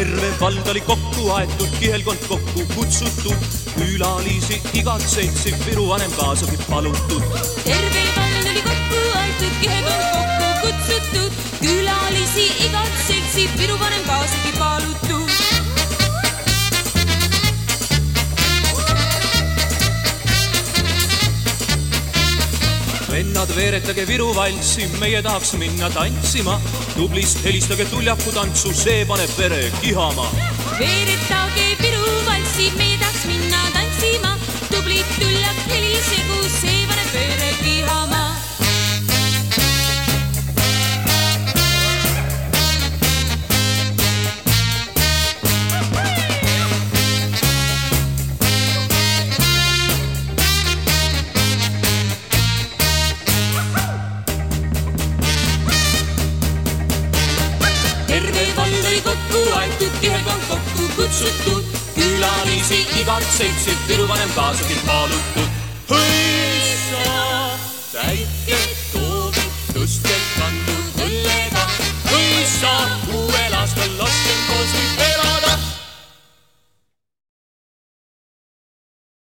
terve vald oli kokku aetud, kihelkond kokku kutsutud, külalisi igat seltsi Viru vanem kaasagi palutud. Terve vald oli kokku aetud, kihelkond kokku kutsutud, külalisi igat seltsi Viru vanem kaasagi palutud. Vennad, veeretage Viru valssi, meie tahaks minna tantsima. Tublist helistage tuljaku tantsu, see paneb vere kihama. Veeretage Viru valssi, meie tahaks minna tantsima. Tublit tuljak helisegu, see paneb vere kihama. Terve vald oli kokku aetud, kihelkond kokku kutsutud, külalisi igat seltsi Viru vanem kaasagi palutud.